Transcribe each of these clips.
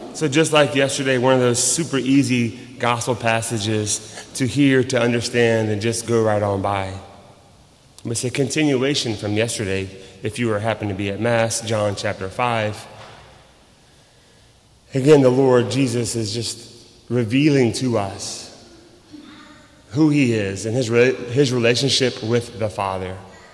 So just like yesterday, one of those super easy gospel passages to hear, to understand, and just go right on by. It's a continuation from yesterday, if you happen to be at Mass, John chapter 5. Again, the Lord Jesus is just revealing to us who he is and his relationship with the Father.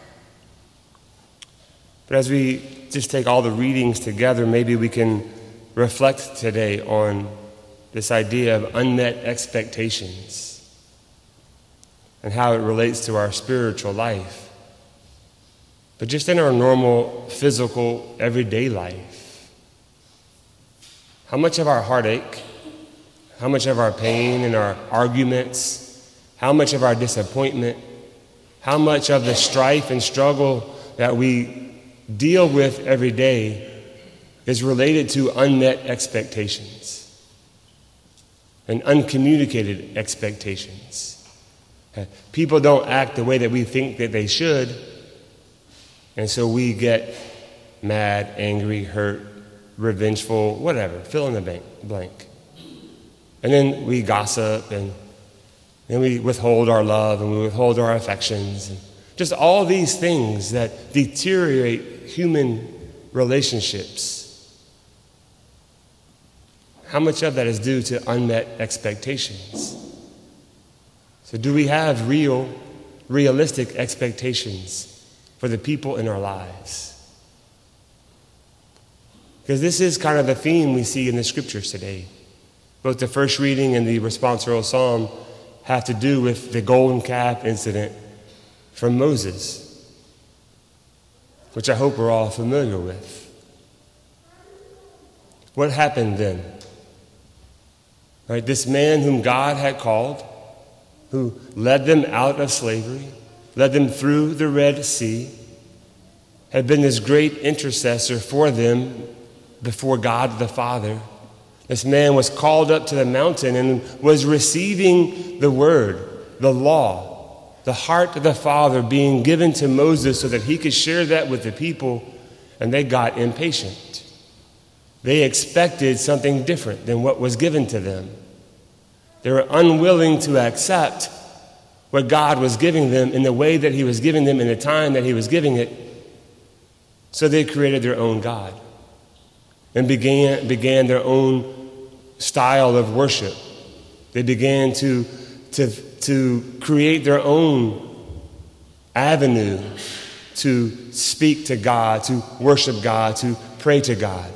But as we just take all the readings together, maybe we can reflect today on this idea of unmet expectations and how it relates to our spiritual life. But just in our normal, physical, everyday life, how much of our heartache, how much of our pain and our arguments, how much of our disappointment, how much of the strife and struggle that we deal with every day is related to unmet expectations and uncommunicated expectations. People don't act the way that we think that they should, and so we get mad, angry, hurt, revengeful, whatever, fill in the blank. And then we gossip, and then we withhold our love, and we withhold our affections, and just all these things that deteriorate human relationships. How much of that is due to unmet expectations? So do we have realistic expectations for the people in our lives? Because this is kind of the theme we see in the scriptures today. Both the first reading and the responsorial psalm have to do with the golden calf incident from Moses, which I hope we're all familiar with. What happened then? Right, this man whom God had called, who led them out of slavery, led them through the Red Sea, had been this great intercessor for them before God the Father. This man was called up to the mountain and was receiving the word, the law, the heart of the Father being given to Moses so that he could share that with the people, and they got impatient. They expected something different than what was given to them. They were unwilling to accept what God was giving them in the way that he was giving them in the time that he was giving it. So they created their own God and began their own style of worship. They began to create their own avenue to speak to God, to worship God, to pray to God.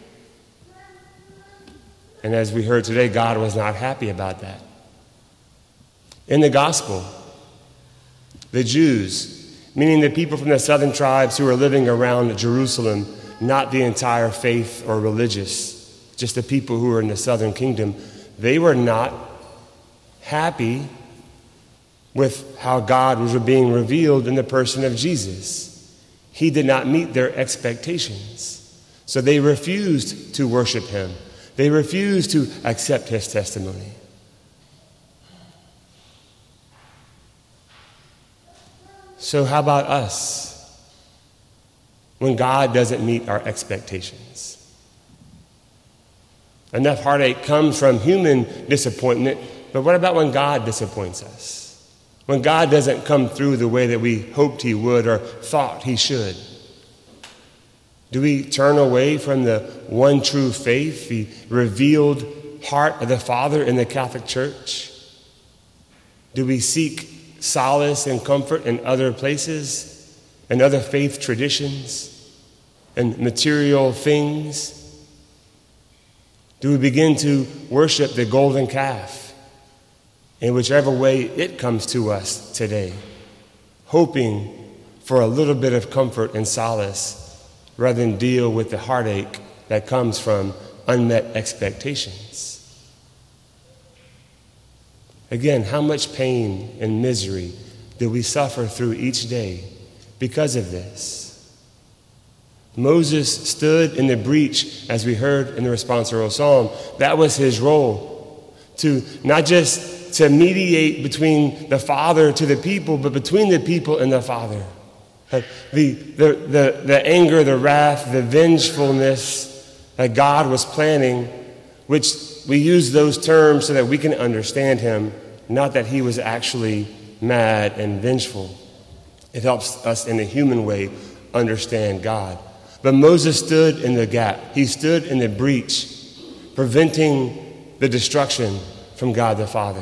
And as we heard today, God was not happy about that. In the gospel, the Jews, meaning the people from the southern tribes who were living around Jerusalem, not the entire faith or religious, just the people who were in the southern kingdom, they were not happy with how God was being revealed in the person of Jesus. He did not meet their expectations. So they refused to worship him. They refused to accept his testimony. So how about us when God doesn't meet our expectations? Enough heartache comes from human disappointment, but what about when God disappoints us? When God doesn't come through the way that we hoped he would or thought he should? Do we turn away from the one true faith, the revealed heart of the Father in the Catholic Church? Do we seek solace and comfort in other places and other faith traditions and material things? Do we begin to worship the golden calf in whichever way it comes to us today, hoping for a little bit of comfort and solace rather than deal with the heartache that comes from unmet expectations? Again, how much pain and misery do we suffer through each day because of this? Moses stood in the breach, as we heard in the responsorial psalm. That was his role, to not just to mediate between the Father to the people, but between the people and the Father. The anger, the wrath, the vengefulness that God was planning which we use those terms so that we can understand him, not that he was actually mad and vengeful. It helps us in a human way understand God. But Moses stood in the gap. He stood in the breach, preventing the destruction from God the Father.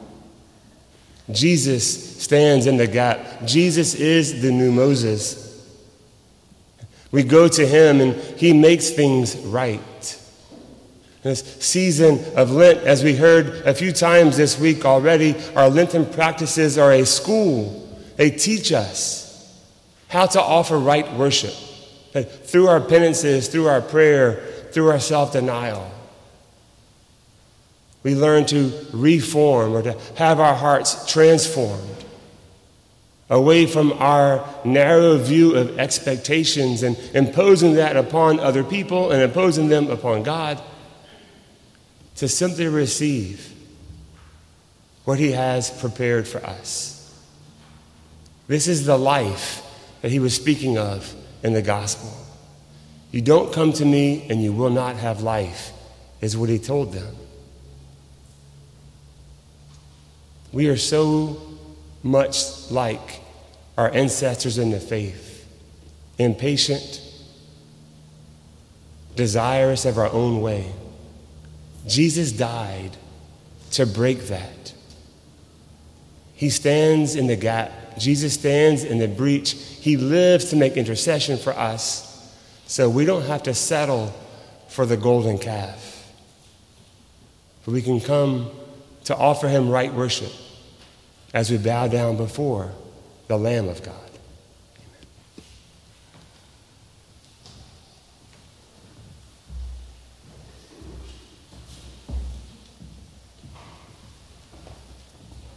Jesus stands in the gap. Jesus is the new Moses. We go to him and he makes things right. This season of Lent, as we heard a few times this week already, our Lenten practices are a school. They teach us how to offer right worship. That through our penances, through our prayer, through our self-denial, we learn to reform or to have our hearts transformed away from our narrow view of expectations and imposing that upon other people and imposing them upon God, to simply receive what he has prepared for us. This is the life that he was speaking of in the gospel. You don't come to me and you will not have life, is what he told them. We are so much like our ancestors in the faith, impatient, desirous of our own way. Jesus died to break that. He stands in the gap. Jesus stands in the breach. He lives to make intercession for us so we don't have to settle for the golden calf. But we can come to offer him right worship as we bow down before the Lamb of God.